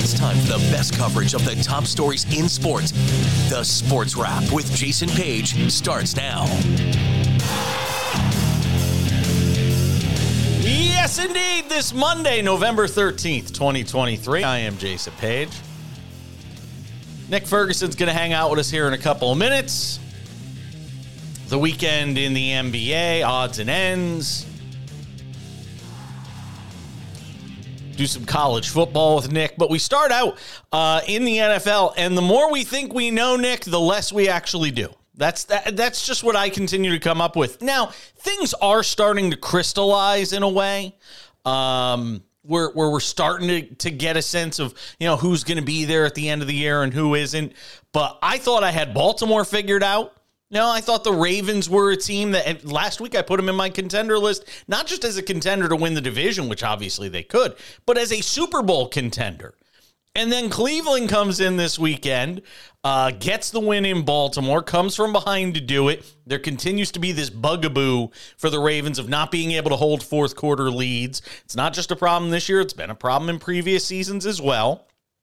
It's time for the best coverage of the top stories in sports. The Sports Wrap with Jason Page starts now. Yes, indeed. This Monday, November 13th, 2023. I am Jason Page. Nick Ferguson's going to hang out with us here in a couple of minutes. The weekend in the NBA, odds and ends. Do some college football with Nick. But we start out in the NFL, and the more we think we know, Nick, the less we actually do. That's just what I continue to come up with. Now, things are starting to crystallize in a way. We're starting to get a sense of, who's going to be there at the end of the year and who isn't. But I thought I had Baltimore figured out. No, I thought the Ravens were a team that last week I put them in my contender list, not just as a contender to win the division, which obviously they could, but as a Super Bowl contender. And then Cleveland comes in this weekend, gets the win in Baltimore, comes from behind to do it. There continues to be this bugaboo for the Ravens of not being able to hold fourth quarter leads. It's not just a problem this year. It's been a problem in previous seasons as well.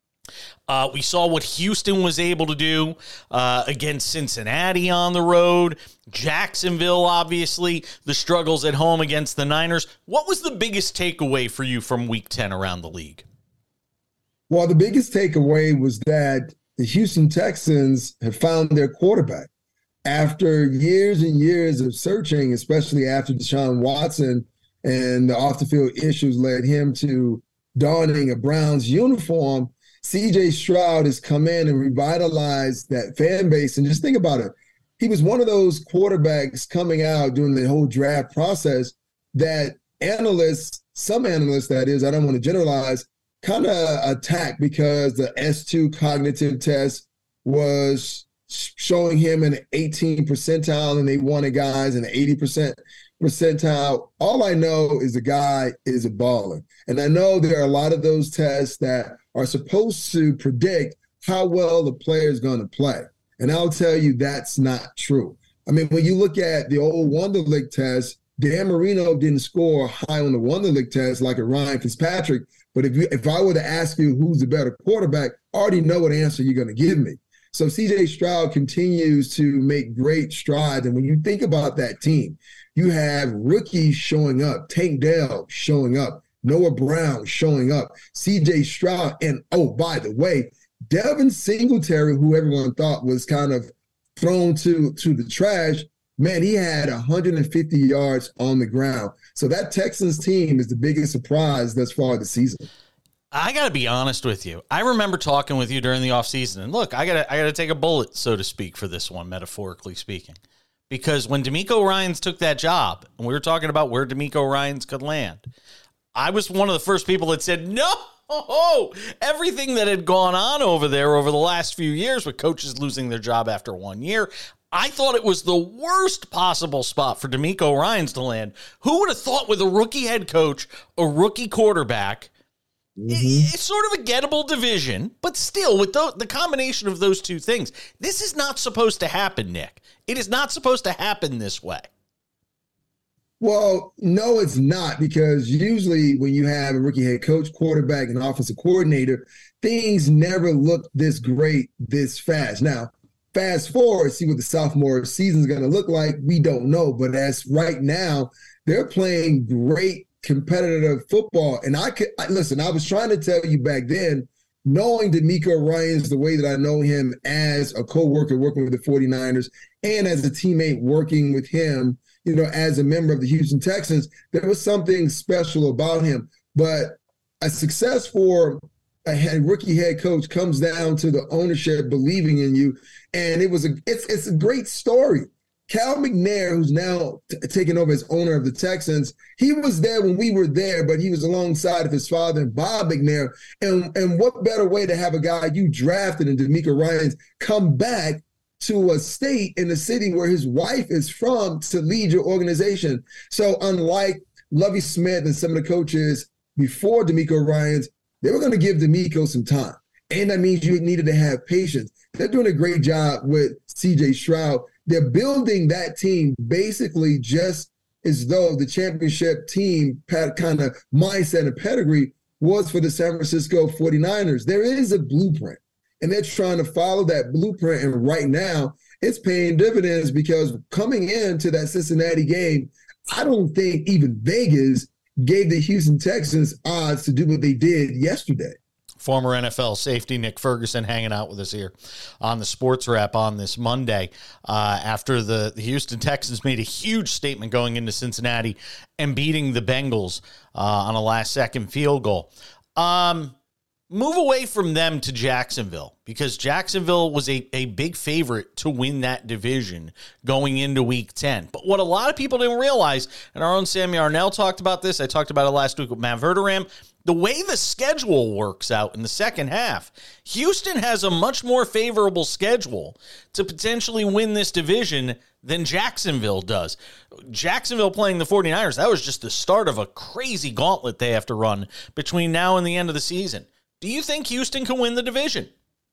We saw what Houston was able to do against Cincinnati on the road. Jacksonville, obviously, the struggles at home against the Niners. What was the biggest takeaway for you from Week 10 around the league? Well, the biggest takeaway was that the Houston Texans have found their quarterback. After years and years of searching, especially after Deshaun Watson and the off-the-field issues led him to donning a Browns uniform, C.J. Stroud has come in and revitalized that fan base. And just think about it. He was one of those quarterbacks coming out during the whole draft process that analysts, some analysts that is, I don't want to generalize, kind of attacked because the S2 cognitive test was showing him an 18 percentile and they wanted guys in the 80% percentile. All I know is the guy is a baller. And I know there are a lot of those tests that are supposed to predict how well the player is going to play. And I'll tell you that's not true. I mean, when you look at the old Wonderlic test, Dan Marino didn't score high on the Wonderlic test like a Ryan Fitzpatrick. But if I were to ask you who's the better quarterback, I already know what answer you're going to give me. So C.J. Stroud continues to make great strides. And when you think about that team, you have rookies showing up, Tank Dell showing up, Noah Brown showing up, C.J. Stroud, and oh, by the way, Devin Singletary, who everyone thought was kind of thrown to the trash, man, he had 150 yards on the ground. So that Texans team is the biggest surprise thus far this season. I got to be honest with you. I remember talking with you during the offseason, and look, I got to take a bullet, so to speak, for this one, metaphorically speaking. Because when DeMeco Ryans took that job, and we were talking about where DeMeco Ryans could land, I was one of the first people that said, no, everything that had gone on over there over the last few years with coaches losing their job after 1 year, I thought it was the worst possible spot for DeMeco Ryans to land. Who would have thought with a rookie head coach, a rookie quarterback, it's sort of a gettable division, but still with the combination of those two things, this is not supposed to happen, Nick. It is not supposed to happen this way. Well, no, it's not, because usually when you have a rookie head coach, quarterback, and offensive coordinator, things never look this great this fast. Now, fast forward, see what the sophomore season is going to look like. We don't know, but as right now, they're playing great competitive football. And listen, I was trying to tell you back then, knowing DeMeco Ryans the way that I know him as a co-worker working with the 49ers and as a teammate working with him, as a member of the Houston Texans, there was something special about him. But a success for a rookie head coach comes down to the ownership believing in you. And it's a great story. Cal McNair, who's now taken over as owner of the Texans, he was there when we were there, but he was alongside of his father, Bob McNair. And what better way to have a guy you drafted in DeMeco Ryans come back to a state in the city where his wife is from to lead your organization. So unlike Lovie Smith and some of the coaches before DeMeco Ryans, they were going to give DeMeco some time. And that means you needed to have patience. They're doing a great job with C.J. Stroud. They're building that team basically just as though the championship team kind of mindset and pedigree was for the San Francisco 49ers. There is a blueprint, and they're trying to follow that blueprint. And right now, it's paying dividends because coming into that Cincinnati game, I don't think even Vegas gave the Houston Texans odds to do what they did yesterday. Former NFL safety Nick Ferguson hanging out with us here on the Sports Wrap on this Monday after the Houston Texans made a huge statement going into Cincinnati and beating the Bengals on a last-second field goal. Move away from them to Jacksonville, because Jacksonville was a big favorite to win that division going into Week 10. But what a lot of people didn't realize, and our own Sammy Arnell talked about this, I talked about it last week with Matt Verderam, the way the schedule works out in the second half, Houston has a much more favorable schedule to potentially win this division than Jacksonville does. Jacksonville playing the 49ers, that was just the start of a crazy gauntlet they have to run between now and the end of the season. Do you think Houston can win the division?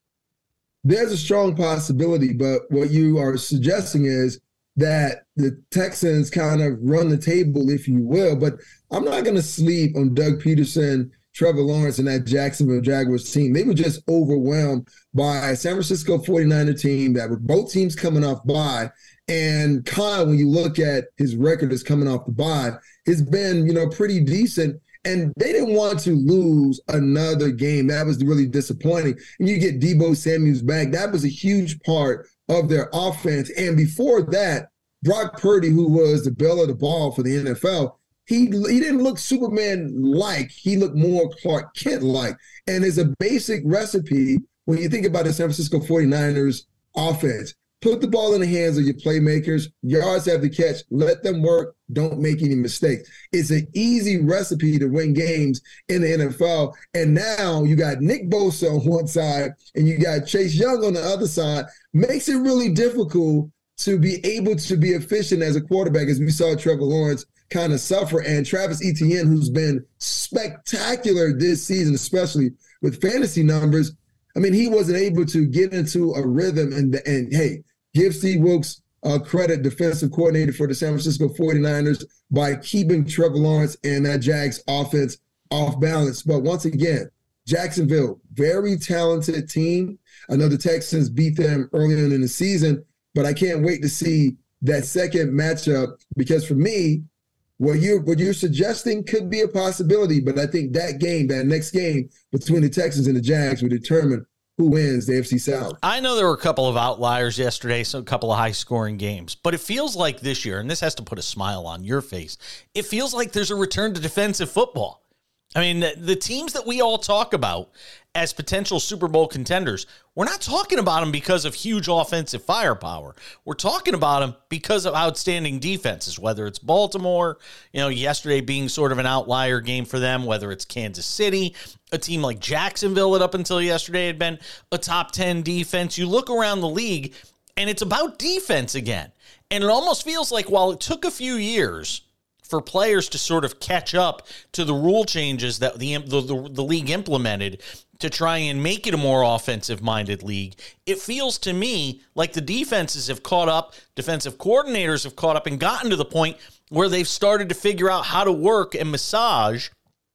There's a strong possibility, but what you are suggesting is that the Texans kind of run the table, if you will. But I'm not going to sleep on Doug Peterson, Trevor Lawrence, and that Jacksonville Jaguars team. They were just overwhelmed by a San Francisco 49er team that were both teams coming off bye. And Kyle, when you look at his record as coming off the bye, it's been, pretty decent. And they didn't want to lose another game. That was really disappointing. And you get Deebo Samuels back. That was a huge part of their offense. And before that, Brock Purdy, who was the belle of the ball for the NFL, he didn't look Superman-like. He looked more Clark Kent-like. And it's a basic recipe when you think about the San Francisco 49ers offense. Put the ball in the hands of your playmakers. Yards have the catch. Let them work. Don't make any mistakes. It's an easy recipe to win games in the NFL. And now you got Nick Bosa on one side and you got Chase Young on the other side. Makes it really difficult to be able to be efficient as a quarterback, as we saw Trevor Lawrence kind of suffer. And Travis Etienne, who's been spectacular this season, especially with fantasy numbers, I mean, he wasn't able to get into a rhythm. And hey, give Steve Wilks credit, defensive coordinator for the San Francisco 49ers, by keeping Trevor Lawrence and that Jags offense off balance. But once again, Jacksonville, very talented team. I know the Texans beat them earlier in the season, but I can't wait to see that second matchup, because for me, what you're suggesting could be a possibility, but I think that next game between the Texans and the Jags will determine who wins the AFC South. I know there were a couple of outliers yesterday, so a couple of high-scoring games, but it feels like this year, and this has to put a smile on your face, it feels like there's a return to defensive football. I mean, the teams that we all talk about as potential Super Bowl contenders, we're not talking about them because of huge offensive firepower. We're talking about them because of outstanding defenses, whether it's Baltimore, yesterday being sort of an outlier game for them, whether it's Kansas City, a team like Jacksonville that up until yesterday had been a top 10 defense. You look around the league, and it's about defense again. And it almost feels like while it took a few years for players to sort of catch up to the rule changes that the league implemented to try and make it a more offensive-minded league, it feels to me like the defenses have caught up, defensive coordinators have caught up and gotten to the point where they've started to figure out how to work and massage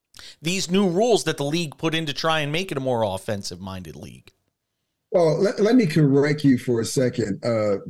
these new rules that the league put in to try and make it a more offensive-minded league. Well, let me correct you for a second,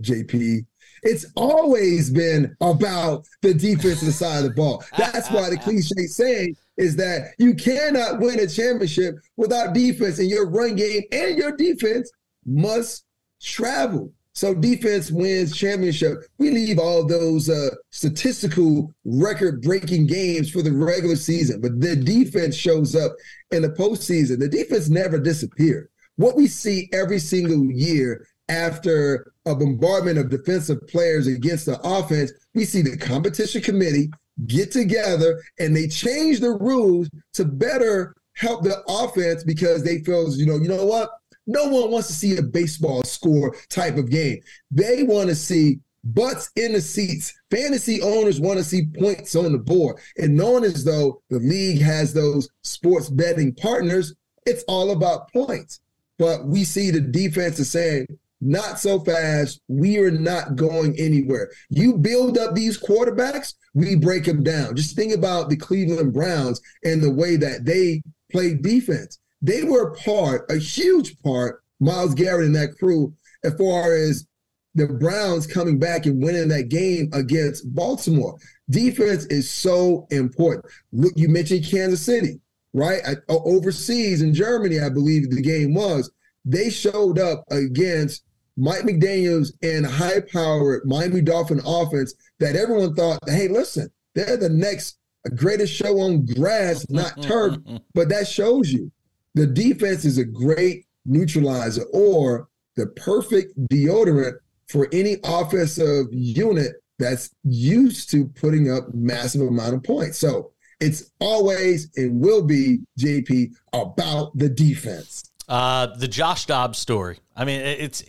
JP. It's always been about the defensive side of the ball. That's why the cliche saying is that you cannot win a championship without defense, and your run game and your defense must travel. So defense wins championship. We leave all those statistical record-breaking games for the regular season, but the defense shows up in the postseason. The defense never disappeared. What we see every single year after a bombardment of defensive players against the offense, we see the competition committee get together and they change the rules to better help the offense, because they feel, you know what? No one wants to see a baseball score type of game. They want to see butts in the seats. Fantasy owners want to see points on the board. And knowing as though the league has those sports betting partners, it's all about points. But we see the defense is saying, not so fast. We are not going anywhere. You build up these quarterbacks, we break them down. Just think about the Cleveland Browns and the way that they played defense. They were a huge part, Myles Garrett and that crew, as far as the Browns coming back and winning that game against Baltimore. Defense is so important. Look, you mentioned Kansas City, right? Overseas in Germany, I believe the game was. They showed up against Mike McDaniels and high-powered Miami Dolphin offense that everyone thought, hey, listen, they're the next greatest show on grass, not turf. But that shows you the defense is a great neutralizer or the perfect deodorant for any offensive unit that's used to putting up massive amount of points. So it's always and will be, JP, about the defense. The Josh Dobbs story. I mean,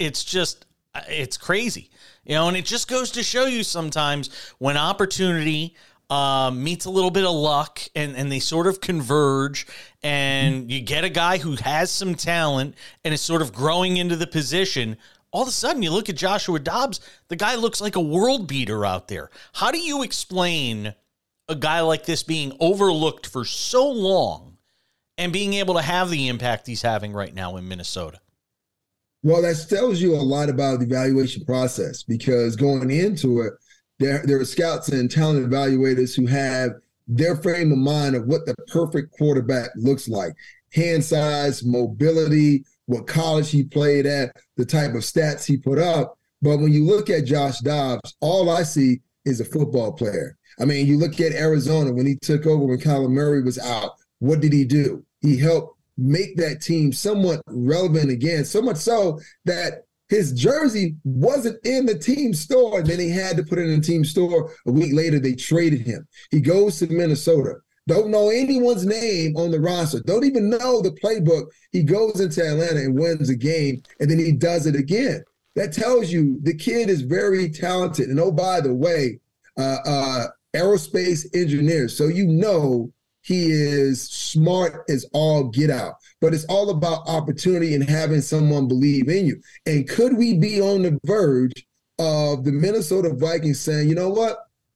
it's crazy, and it just goes to show you sometimes when opportunity meets a little bit of luck and they sort of converge and you get a guy who has some talent and is sort of growing into the position. All of a sudden you look at Joshua Dobbs, the guy looks like a world beater out there. How do you explain a guy like this being overlooked for so long and being able to have the impact he's having right now in Minnesota? Well, that tells you a lot about the evaluation process, because going into it, there are scouts and talent evaluators who have their frame of mind of what the perfect quarterback looks like. Hand size, mobility, what college he played at, the type of stats he put up. But when you look at Josh Dobbs, all I see is a football player. I mean, you look at Arizona when he took over when Kyler Murray was out. What did he do? He helped make that team somewhat relevant again, so much so that his jersey wasn't in the team store, and then he had to put it in the team store. A week later, they traded him. He goes to Minnesota. Don't know anyone's name on the roster. Don't even know the playbook. He goes into Atlanta and wins a game, and then he does it again. That tells you the kid is very talented. And oh, by the way, aerospace engineer. So you know he is smart as all get out. But it's all about opportunity and having someone believe in you. And could we be on the verge of the Minnesota Vikings saying, you know what?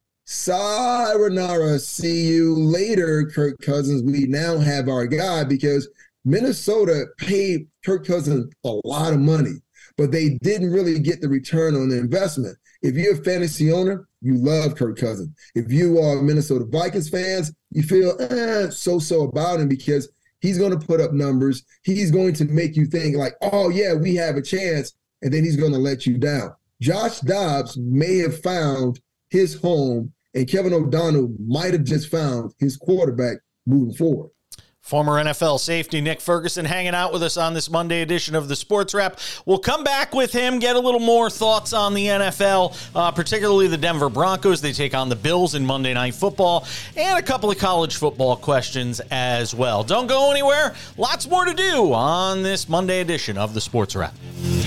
Sayonara, see you later, Kirk Cousins. We now have our guy, because Minnesota paid Kirk Cousins a lot of money, but they didn't really get the return on the investment. If you're a fantasy owner, you love Kirk Cousins. If you are Minnesota Vikings fans, you feel so-so about him, because he's going to put up numbers. He's going to make you think like, oh, yeah, we have a chance, and then he's going to let you down. Josh Dobbs may have found his home, and Kevin O'Donnell might have just found his quarterback moving forward. Former NFL safety Nick Ferguson hanging out with us on this Monday edition of the Sports Wrap. We'll come back with him, get a little more thoughts on the NFL, particularly the Denver Broncos. They take on the Bills in Monday Night Football, and a couple of college football questions as well. Don't go anywhere. Lots more to do on this Monday edition of the Sports Wrap.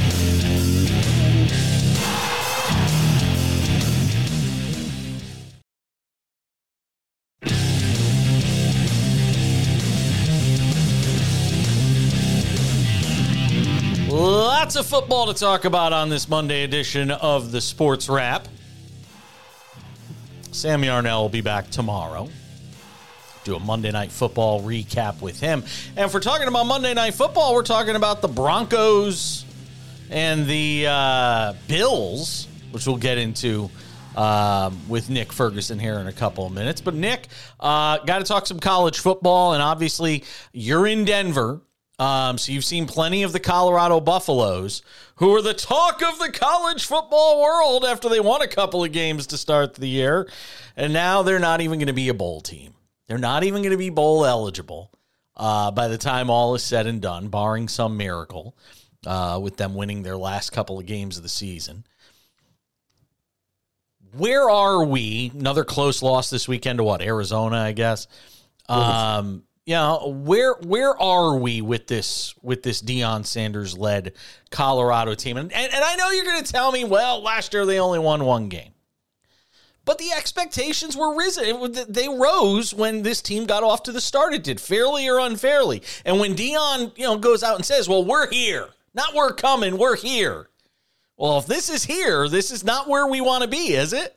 Lots of football to talk about on this Monday edition of the Sports Wrap. Sam Yarnell will be back tomorrow. Do a Monday Night Football recap with him. And if we're talking about Monday Night Football, we're talking about the Broncos and the Bills, which we'll get into with Nick Ferguson here in a couple of minutes. But Nick, got to talk some college football, and obviously you're in Denver. So you've seen plenty of the Colorado Buffaloes, who are the talk of the college football world after they won a couple of games to start the year. And now they're not even going to be a bowl team. They're not even going to be bowl eligible by the time all is said and done, barring some miracle with them winning their last couple of games of the season. Where are we? Another close loss this weekend to what? Arizona, I guess. Where are we with this Deion Sanders led Colorado team? And I know you're going to tell me, well, last year they only won one game, but the expectations were risen. They rose when this team got off to the start it did, fairly or unfairly. And when Deion, goes out and says, well, we're here, not we're coming, we're here. Well, if this is here, this is not where we want to be, is it?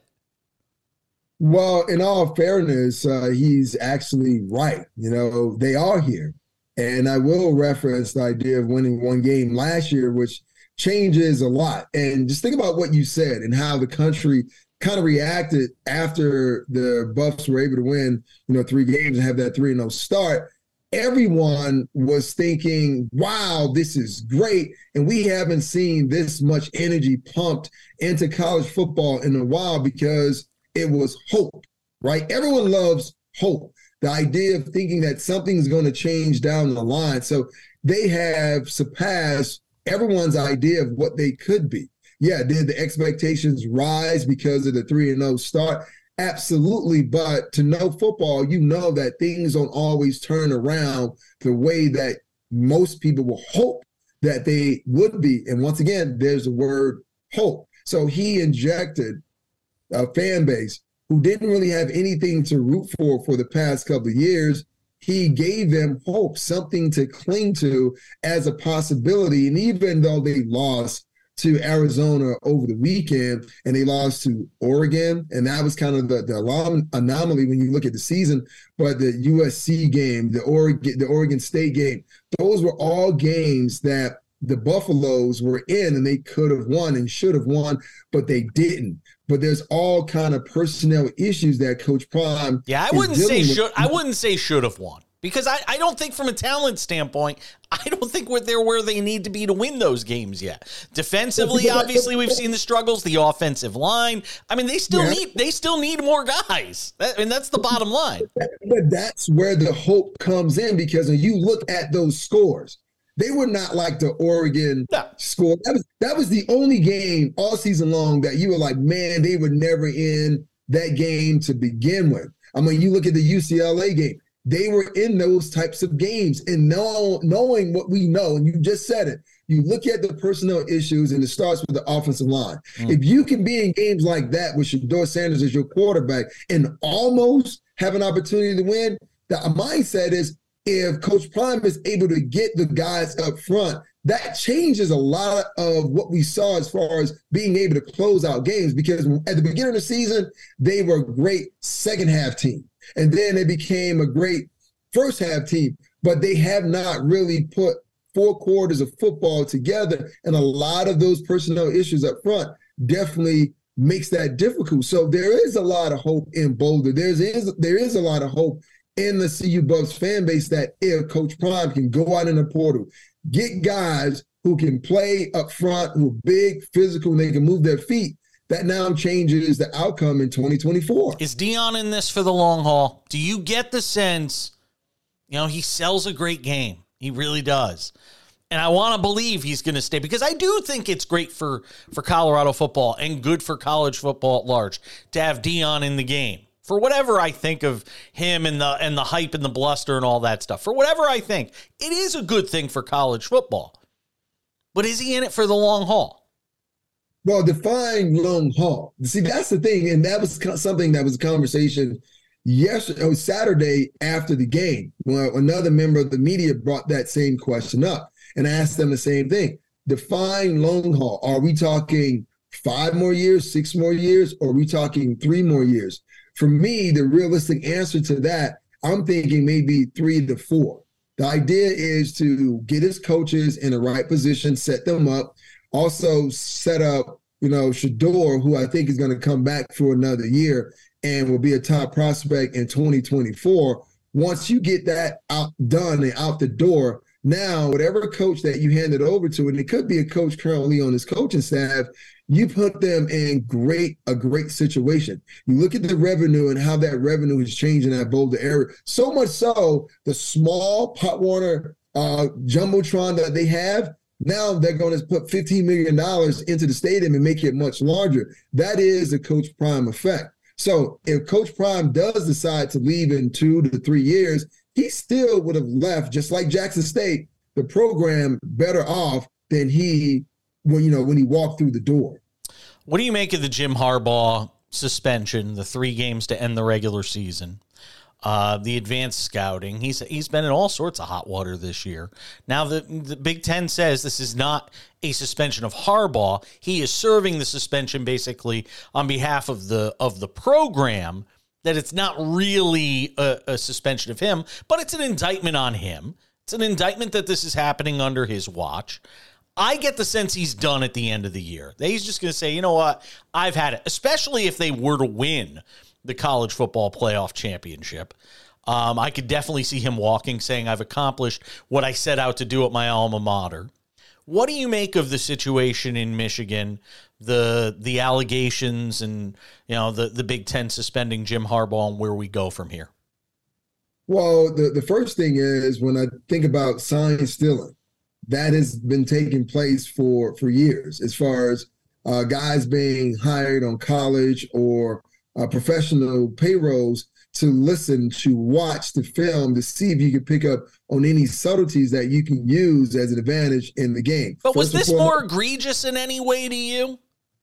Well, in all fairness, he's actually right. They are here. And I will reference the idea of winning one game last year, which changes a lot. And just think about what you said and how the country kind of reacted after the Buffs were able to win, 3 games and have that 3-0 start. Everyone was thinking, wow, this is great. And we haven't seen this much energy pumped into college football in a while because it was hope, right? Everyone loves hope. The idea of thinking that something's going to change down the line. So they have surpassed everyone's idea of what they could be. Yeah, did the expectations rise because of the 3-0 start? Absolutely, but to know football, you know that things don't always turn around the way that most people will hope that they would be. And once again, there's the word hope. So he injected a fan base who didn't really have anything to root for the past couple of years. He gave them hope, something to cling to as a possibility. And even though they lost to Arizona over the weekend and they lost to Oregon, and that was kind of the anomaly when you look at the season, but the USC game, the Oregon State game, those were all games that the Buffaloes were in and they could have won and should have won, but they didn't. But there's all kind of personnel issues that Coach Prime. Yeah, I wouldn't say should have won. Because I don't think from a talent standpoint, I don't think they're where they need to be to win those games yet. Defensively, obviously, we've seen the struggles, the offensive line. I mean, they still need more guys. That's the bottom line. But that's where the hope comes in, because when you look at those scores, they were not like the Oregon score. That was the only game all season long that you were like, man, they were never in that game to begin with. I mean, you look at the UCLA game. They were in those types of games, and knowing what we know, and you just said it, you look at the personnel issues and it starts with the offensive line. If you can be in games like that with Shedeur Sanders as your quarterback and almost have an opportunity to win, the mindset is if Coach Prime is able to get the guys up front, that changes a lot of what we saw as far as being able to close out games, because at the beginning of the season, they were a great second half team. And then they became a great first half team, but they have not really put 4 quarters of football together. And a lot of those personnel issues up front definitely makes that difficult. So there is a lot of hope in Boulder. There is a lot of hope in the CU Buffs fan base that if Coach Prime can go out in the portal, get guys who can play up front, who are big, physical, and they can move their feet, that now changes the outcome in 2024. Is Deion in this for the long haul? Do you get the sense, he sells a great game. He really does. And I want to believe he's going to stay, because I do think it's great for Colorado football and good for college football at large to have Deion in the game. For whatever I think of him and the hype and the bluster and all that stuff, for whatever I think, it is a good thing for college football. But is he in it for the long haul? Well, define long haul. See, that's the thing. And that was something that was a conversation Saturday after the game. Well, another member of the media brought that same question up and asked them the same thing. Define long haul. Are we talking 5 more years, 6 more years, or are we talking 3 more years? For me, the realistic answer to that, I'm thinking maybe 3 to 4. The idea is to get his coaches in the right position, set them up, also set up, Shedeur, who I think is going to come back for another year and will be a top prospect in 2024. Once you get that done and out the door, now whatever coach that you hand it over to, and it could be a coach currently on his coaching staff, you put them in a great situation. You look at the revenue and how that revenue is changing at Boulder area. So much so, the small Pop Warner Jumbotron that they have, now they're going to put $15 million into the stadium and make it much larger. That is the Coach Prime effect. So if Coach Prime does decide to leave in 2 to 3 years, he still would have left, just like Jackson State, the program better off than when he walked through the door. What do you make of the Jim Harbaugh suspension, the 3 games to end the regular season? The advanced scouting. He's been in all sorts of hot water this year. Now the Big Ten says this is not a suspension of Harbaugh. He is serving the suspension basically on behalf of the program. That it's not really a suspension of him, but it's an indictment on him. It's an indictment that this is happening under his watch. I get the sense he's done at the end of the year. That he's just going to say, you know what, I've had it, especially if they were to win the college football playoff championship. I could definitely see him walking, saying, I've accomplished what I set out to do at my alma mater. What do you make of the situation in Michigan, the allegations and, you know, the Big Ten suspending Jim Harbaugh, and where we go from here? Well, the first thing is, when I think about sign stealing, that has been taking place for years, as far as guys being hired on college or professional payrolls to listen, to watch the film, to see if you can pick up on any subtleties that you can use as an advantage in the game. But was this more egregious in any way to you?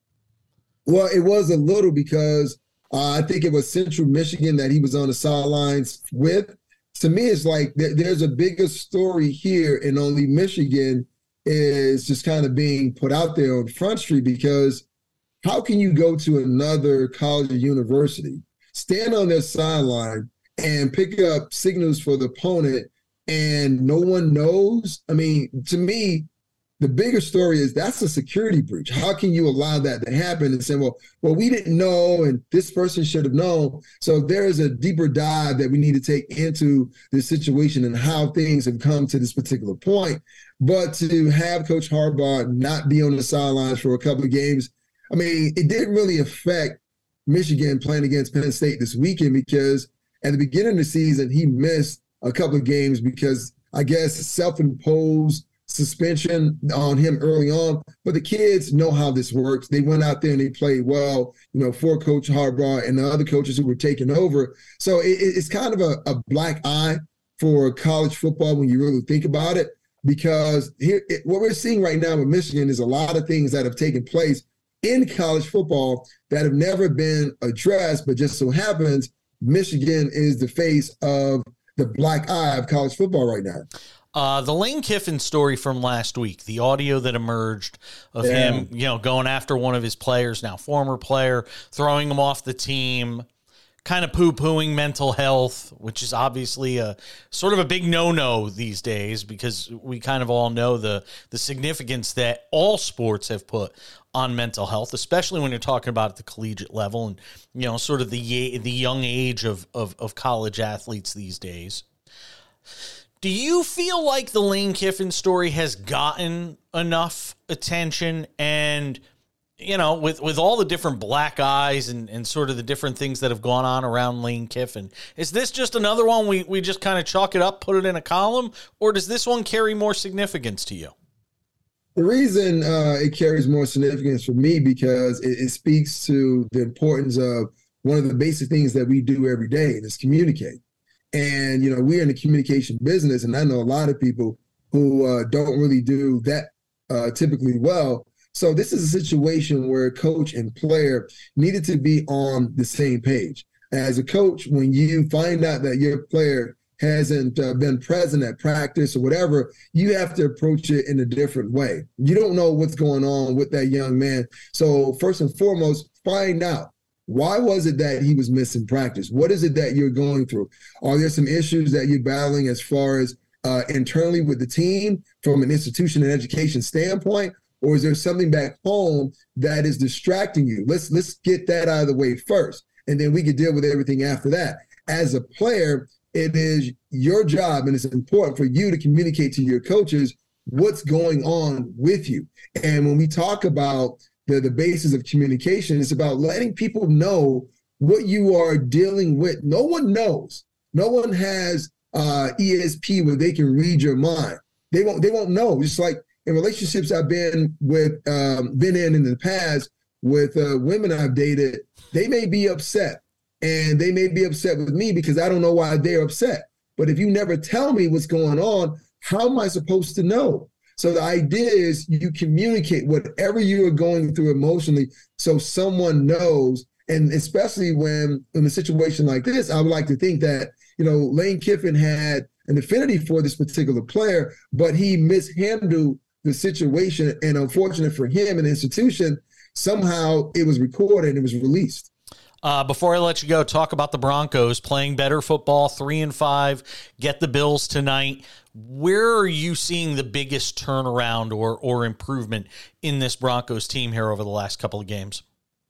Well, it was a little, because I think it was Central Michigan that he was on the sidelines with. To me, it's like there's a bigger story here, and only Michigan is just kind of being put out there on Front Street, because how can you go to another college or university, stand on their sideline, and pick up signals for the opponent, and no one knows? I mean, to me, the bigger story is that's a security breach. How can you allow that to happen and say, well, we didn't know, and this person should have known? So there is a deeper dive that we need to take into this situation and how things have come to this particular point. But to have Coach Harbaugh not be on the sidelines for a couple of games, I mean, it didn't really affect Michigan playing against Penn State this weekend, because at the beginning of the season, he missed a couple of games because, I guess, self-imposed suspension on him early on. But the kids know how this works. They went out there and they played well, you know, for Coach Harbaugh and the other coaches who were taking over. So it's kind of a black eye for college football when you really think about it, because what we're seeing right now with Michigan is a lot of things that have taken place in college football that have never been addressed, but just so happens Michigan is the face of the black eye of college football right now. The Lane Kiffin story from last week, the audio that emerged of him, you know, going after one of his players, now former player, throwing him off the team, kind of poo-pooing mental health, which is obviously a sort of a big no-no these days, because we kind of all know the significance that all sports have put on mental health, especially when you're talking about at the collegiate level and, you know, sort of the young age of college athletes these days. Do you feel like the Lane Kiffin story has gotten enough attention? And, you know, with all the different black eyes and sort of the different things that have gone on around Lane Kiffin, is this just another one we just kind of chalk it up, put it in a column, or does this one carry more significance to you? The reason it carries more significance for me, because it speaks to the importance of one of the basic things that we do every day, and it's communicate. And, you know, we're in the communication business, and I know a lot of people who don't really do that typically well. So this is a situation where coach and player needed to be on the same page. As a coach, when you find out that your player hasn't been present at practice or whatever, you have to approach it in a different way. You don't know what's going on with that young man. So first and foremost, find out. Why was it that he was missing practice? What is it that you're going through? Are there some issues that you're battling as far as internally with the team from an institution and education standpoint? Or is there something back home that is distracting you? Let's get that out of the way first, and then we can deal with everything after that. As a player, it is your job, and it's important for you to communicate to your coaches what's going on with you. And when we talk about the basis of communication, it's about letting people know what you are dealing with. No one knows. No one has ESP where they can read your mind. They won't know. Just like in relationships I've been in the past with women I've dated, they may be upset, and they may be upset with me because I don't know why they're upset. But if you never tell me what's going on, how am I supposed to know? So the idea is you communicate whatever you are going through emotionally so someone knows. And especially when in a situation like this, I would like to think that, you know, Lane Kiffin had an affinity for this particular player, but he mishandled the situation. And unfortunate for him and the institution, somehow it was recorded and it was released. Before I let you go, talk about the Broncos playing better football, 3-5, get the Bills tonight. where are you seeing the biggest turnaround or improvement in this Broncos team here over the last couple of games?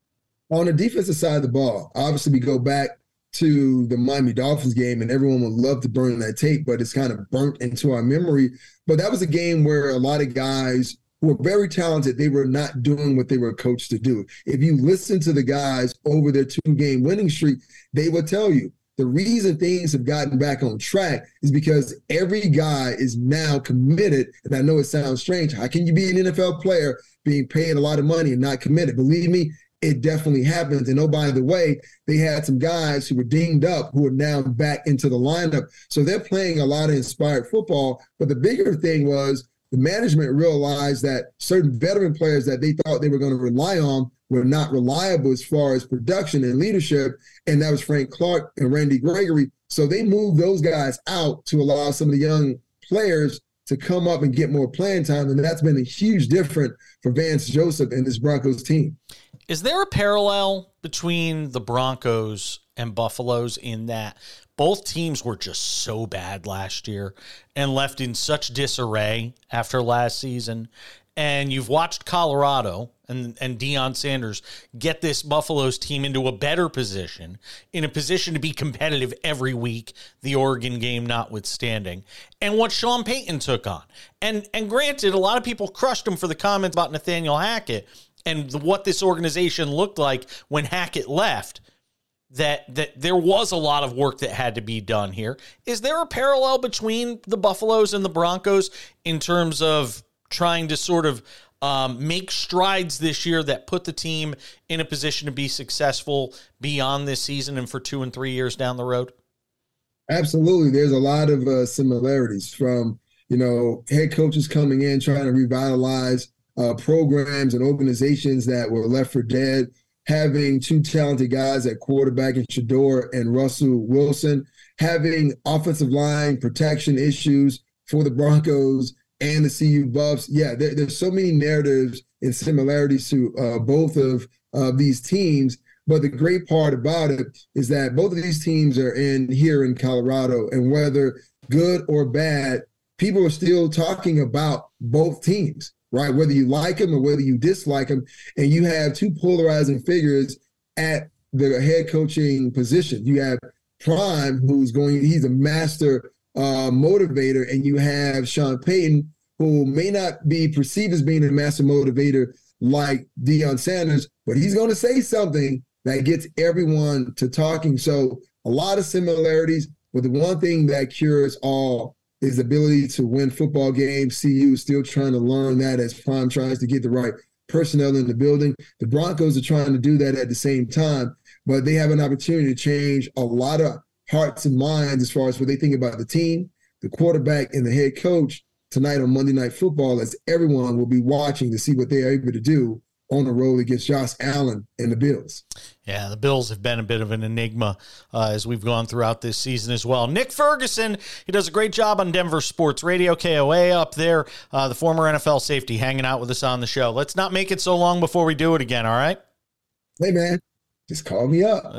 On the defensive side of the ball, obviously we go back to the Miami Dolphins game, and everyone would love to burn that tape, but it's kind of burnt into our memory. But that was a game where a lot of guys who were very talented, they were not doing what they were coached to do. If you listen to the guys over their 2-game winning streak, they will tell you the reason things have gotten back on track is because every guy is now committed. And I know it sounds strange. How can you be an NFL player being paid a lot of money and not committed? Believe me, it definitely happens. And oh, by the way, they had some guys who were dinged up who are now back into the lineup. So they're playing a lot of inspired football. But the bigger thing was the management realized that certain veteran players that they thought they were going to rely on were not reliable as far as production and leadership. And that was Frank Clark and Randy Gregory. So they moved those guys out to allow some of the young players to come up and get more playing time. And that's been a huge difference for Vance Joseph and this Broncos team. Is there a parallel between the Broncos and Buffalo's in that both teams were just so bad last year and left in such disarray after last season? And you've watched Colorado and Deion Sanders get this Buffalo's team into a better position, in a position to be competitive every week, the Oregon game notwithstanding, and what Sean Payton took on. And granted, a lot of people crushed him for the comments about Nathaniel Hackett and what this organization looked like when Hackett left, that there was a lot of work that had to be done here. Is there a parallel between the Buffaloes and the Broncos in terms of trying to sort of make strides this year that put the team in a position to be successful beyond this season and for 2 and 3 years down the road? Absolutely. There's a lot of similarities from, head coaches coming in, trying to revitalize programs and organizations that were left for dead, having 2 talented guys at quarterback in Shedeur and Russell Wilson, having offensive line protection issues for the Broncos and the CU Buffs. Yeah, there's so many narratives and similarities to both of these teams. But the great part about it is that both of these teams are here in Colorado, and whether good or bad, people are still talking about both teams, right? Whether you like them or whether you dislike them. And you have 2 polarizing figures at the head coaching position. You have Prime, he's a master motivator, and you have Sean Payton, who may not be perceived as being a master motivator like Deion Sanders, but he's going to say something that gets everyone to talking. So a lot of similarities, but the one thing that cures all is the ability to win football games. CU is still trying to learn that as Prime tries to get the right personnel in the building. The Broncos are trying to do that at the same time, but they have an opportunity to change a lot of hearts and minds as far as what they think about the team, the quarterback, and the head coach tonight on Monday Night Football, as everyone will be watching to see what they are able to do on the road against Josh Allen and the Bills. Yeah, the Bills have been a bit of an enigma as we've gone throughout this season as well. Nick Ferguson, he does a great job on Denver Sports Radio, KOA up there, the former NFL safety, hanging out with us on the show. Let's not make it so long before we do it again, all right? Hey, man. Just call me up.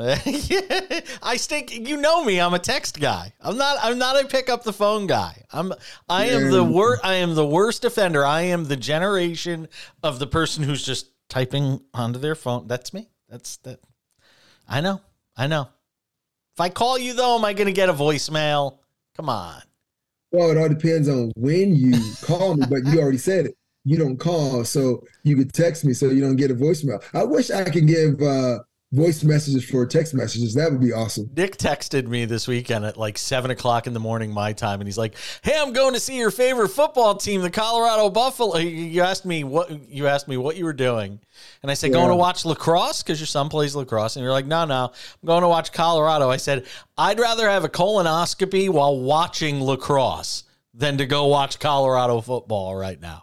I think you know me. I'm a text guy. I'm not a pick up the phone guy. I am the worst offender. I am the generation of the person who's just typing onto their phone. That's me. That's that. I know. If I call you though, am I going to get a voicemail? Come on. Well, it all depends on when you call me, but you already said it. You don't call, so you could text me so you don't get a voicemail. I wish I could give voice messages for text messages. That would be awesome. What texted me this weekend at like 7:00 in the morning my time, and he's like, "Hey, I'm going to see your favorite football team, the Colorado Buffalo." You asked me what you were doing, and I said, "Going to watch lacrosse because your son plays lacrosse." And you're like, "No, I'm going to watch Colorado." I said, "I'd rather have a colonoscopy while watching lacrosse than to go watch Colorado football right now."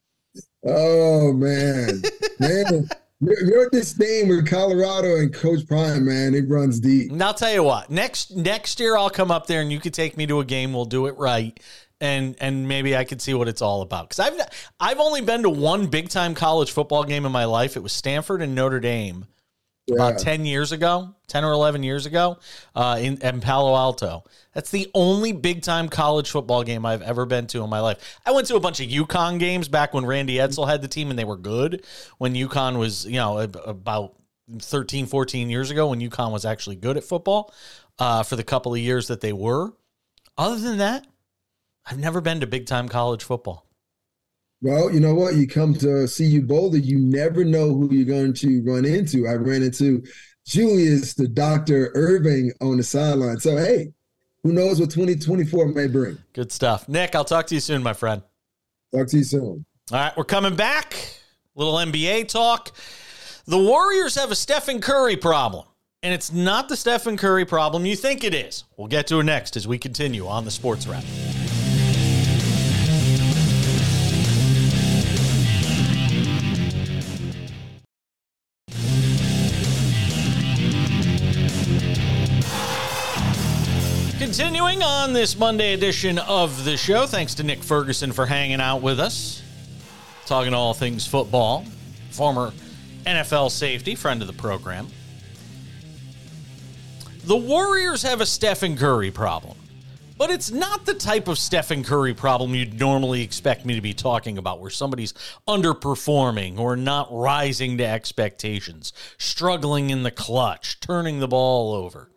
Oh man. You're disdain with Colorado and Coach Prime, man. It runs deep. And I'll tell you what, next year I'll come up there and you could take me to a game. We'll do it right, and maybe I could see what it's all about. Because I've only been to one big time college football game in my life. It was Stanford and Notre Dame about 10 years ago, 10 or 11 years ago, in Palo Alto. That's the only big-time college football game I've ever been to in my life. I went to a bunch of UConn games back when Randy Edsall had the team, and they were good. When UConn was, about 13, 14 years ago, when UConn was actually good at football for the couple of years that they were. Other than that, I've never been to big-time college football. Well, you know what? You come to CU Boulder, you never know who you're going to run into. I ran into Julius, the Dr. Irving, on the sideline. So, hey, who knows what 2024 may bring. Good stuff. Nick, I'll talk to you soon, my friend. Talk to you soon. All right, we're coming back. Little NBA talk. The Warriors have a Stephen Curry problem, and it's not the Stephen Curry problem you think it is. We'll get to it next as we continue on the Sports Wrap. Continuing on this Monday edition of the show, thanks to Nick Ferguson for hanging out with us, talking all things football, former NFL safety, friend of the program. The Warriors have a Stephen Curry problem, but it's not the type of Stephen Curry problem you'd normally expect me to be talking about, where somebody's underperforming or not rising to expectations, struggling in the clutch, turning the ball over.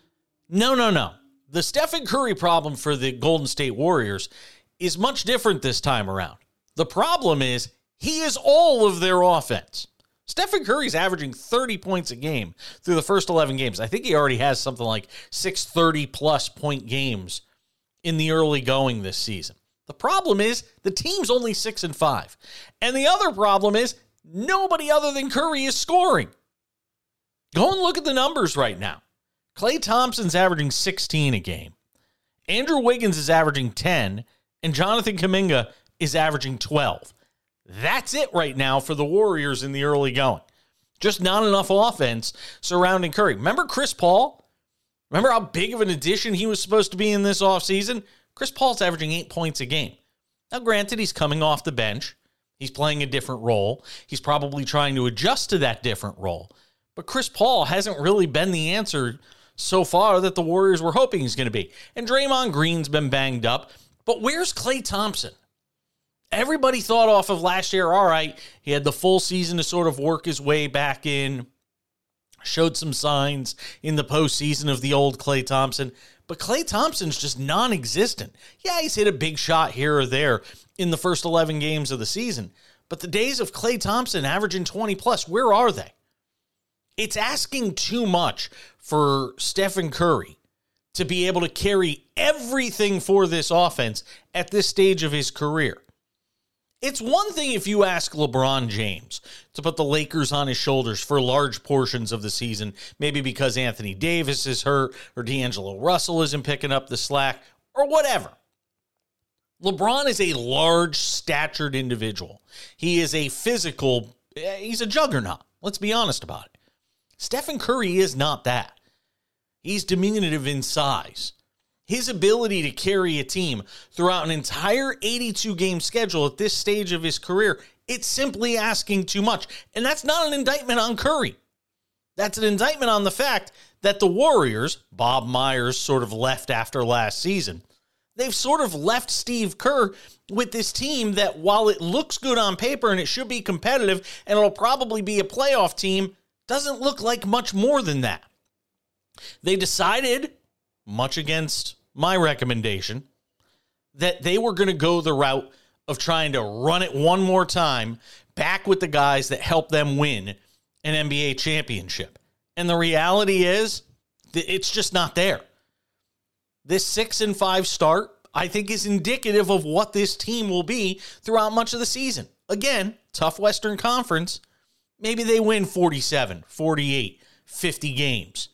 No. The Stephen Curry problem for the Golden State Warriors is much different this time around. The problem is he is all of their offense. Stephen Curry's averaging 30 points a game through the first 11 games. I think he already has something like 6 30-plus point games in the early going this season. The problem is the team's only 6-5. And the other problem is nobody other than Curry is scoring. Go and look at the numbers right now. Klay Thompson's averaging 16 a game. Andrew Wiggins is averaging 10, and Jonathan Kuminga is averaging 12. That's it right now for the Warriors in the early going. Just not enough offense surrounding Curry. Remember Chris Paul? Remember how big of an addition he was supposed to be in this offseason? Chris Paul's averaging 8 points a game. Now, granted, he's coming off the bench. He's playing a different role. He's probably trying to adjust to that different role. But Chris Paul hasn't really been the answer so far that the Warriors were hoping he's going to be. And Draymond Green's been banged up. But where's Klay Thompson? Everybody thought off of last year, all right, he had the full season to sort of work his way back in, showed some signs in the postseason of the old Klay Thompson. But Klay Thompson's just non-existent. Yeah, he's hit a big shot here or there in the first 11 games of the season. But the days of Klay Thompson averaging 20-plus, where are they? It's asking too much for Stephen Curry to be able to carry everything for this offense at this stage of his career. It's one thing if you ask LeBron James to put the Lakers on his shoulders for large portions of the season, maybe because Anthony Davis is hurt or D'Angelo Russell isn't picking up the slack or whatever. LeBron is a large-statured individual. He is a physical, he's a juggernaut. Let's be honest about it. Stephen Curry is not that. He's diminutive in size. His ability to carry a team throughout an entire 82-game schedule at this stage of his career, it's simply asking too much. And that's not an indictment on Curry. That's an indictment on the fact that the Warriors, Bob Myers sort of left after last season, they've sort of left Steve Kerr with this team that, while it looks good on paper and it should be competitive and it'll probably be a playoff team, doesn't look like much more than that. They decided, much against my recommendation, that they were going to go the route of trying to run it one more time back with the guys that helped them win an NBA championship. And the reality is, it's just not there. This 6-5 start, I think, is indicative of what this team will be throughout much of the season. Again, tough Western Conference. Maybe they win 47, 48, 50 games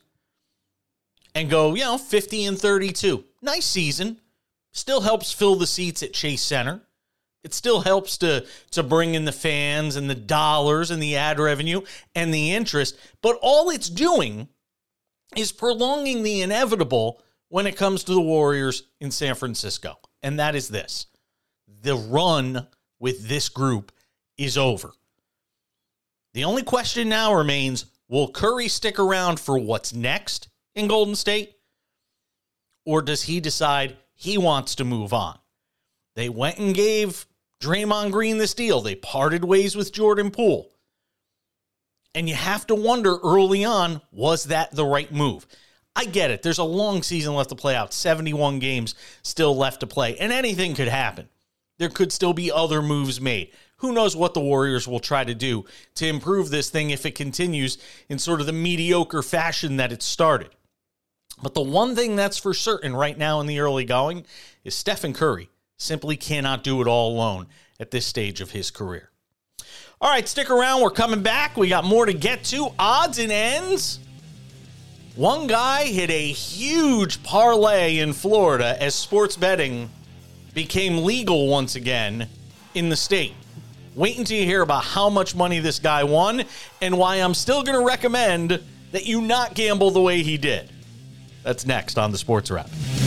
and go, 50-32. Nice season. Still helps fill the seats at Chase Center. It still helps to bring in the fans and the dollars and the ad revenue and the interest. But all it's doing is prolonging the inevitable when it comes to the Warriors in San Francisco. And that is this. The run with this group is over. The only question now remains, Will Curry stick around for what's next in Golden State? Or does he decide he wants to move on? They went and gave Draymond Green this deal. They parted ways with Jordan Poole. And you have to wonder early on, was that the right move? I get it. There's a long season left to play out. 71 games still left to play. And anything could happen. There could still be other moves made. Who knows what the Warriors will try to do to improve this thing if it continues in sort of the mediocre fashion that it started. But the one thing that's for certain right now in the early going is Stephen Curry simply cannot do it all alone at this stage of his career. All right, stick around. We're coming back. We got more to get to. Odds and ends. One guy hit a huge parlay in Florida as sports betting became legal once again in the state. Wait until you hear about how much money this guy won and why I'm still going to recommend that you not gamble the way he did. That's next on the Sports Wrap.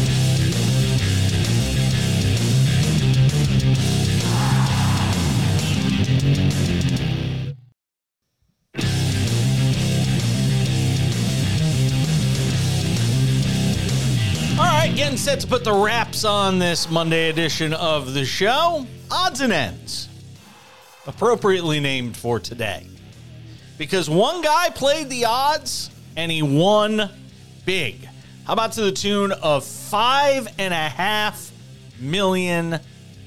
All right, getting set to put the wraps on this Monday edition of the show. Odds and ends. Appropriately named for today. Because one guy played the odds and he won big. How about to the tune of $5.5 million?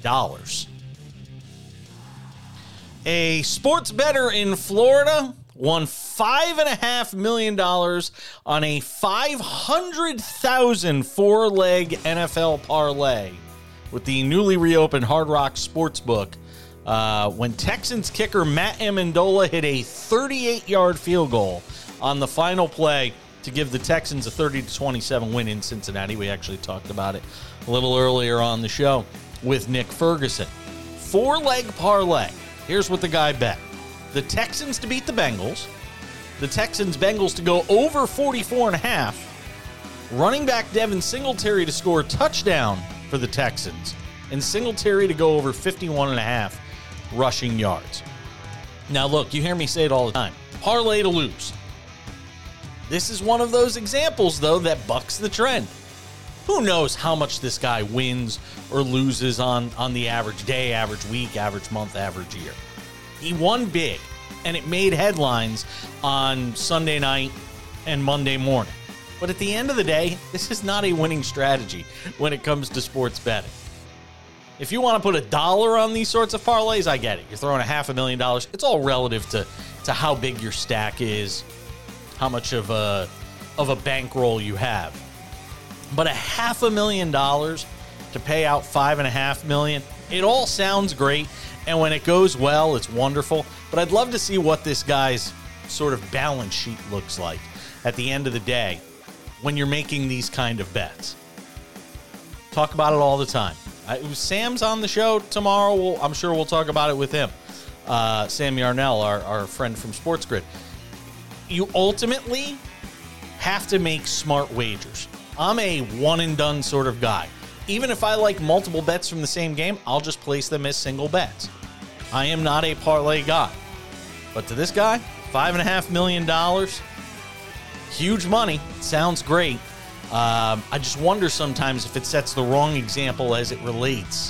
A sports bettor in Florida won $5.5 million on a 500,000 four-leg NFL parlay with the newly reopened Hard Rock Sportsbook when Texans kicker Matt Amendola hit a 38-yard field goal on the final play to give the Texans a 30-27 win in Cincinnati. We actually talked about it a little earlier on the show with Nick Ferguson. Four-leg parlay. Here's what the guy bet. The Texans to beat the Bengals. The Texans-Bengals to go over 44.5. Running back Devin Singletary to score a touchdown for the Texans. And Singletary to go over 51.5 rushing yards. Now, look, you hear me say it all the time. Parlay to lose. This is one of those examples, though, that bucks the trend. Who knows how much this guy wins or loses on the average day, average week, average month, average year. He won big, and it made headlines on Sunday night and Monday morning. But at the end of the day, this is not a winning strategy when it comes to sports betting. If you want to put $1 on these sorts of parlays, I get it. You're throwing $500,000. It's all relative to how big your stack is, how much of a bankroll you have. But $500,000 to pay out $5.5 million, it all sounds great. And when it goes well, it's wonderful. But I'd love to see what this guy's sort of balance sheet looks like at the end of the day when you're making these kind of bets. Talk about it all the time. Sam's on the show tomorrow. I'm sure we'll talk about it with him. Sam Yarnell, our friend from Sports Grid. You ultimately have to make smart wagers. I'm a one-and-done sort of guy. Even if I like multiple bets from the same game, I'll just place them as single bets. I am not a parlay guy. But to this guy, $5.5 million, huge money, sounds great. I just wonder sometimes if it sets the wrong example as it relates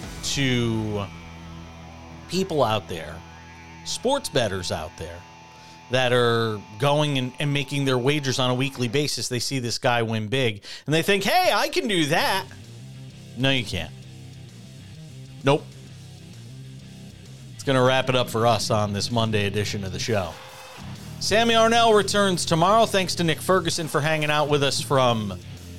to people out there, sports bettors out there, that are going and making their wagers on a weekly basis. They see this guy win big, and they think, hey, I can do that. No, you can't. Nope. It's going to wrap it up for us on this Monday edition of the show. Sammy Arnell returns tomorrow. Thanks to Nick Ferguson for hanging out with us from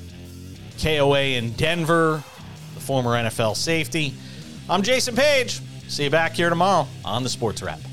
KOA in Denver, the former NFL safety. I'm Jason Page. See you back here tomorrow on the Sports Wrap.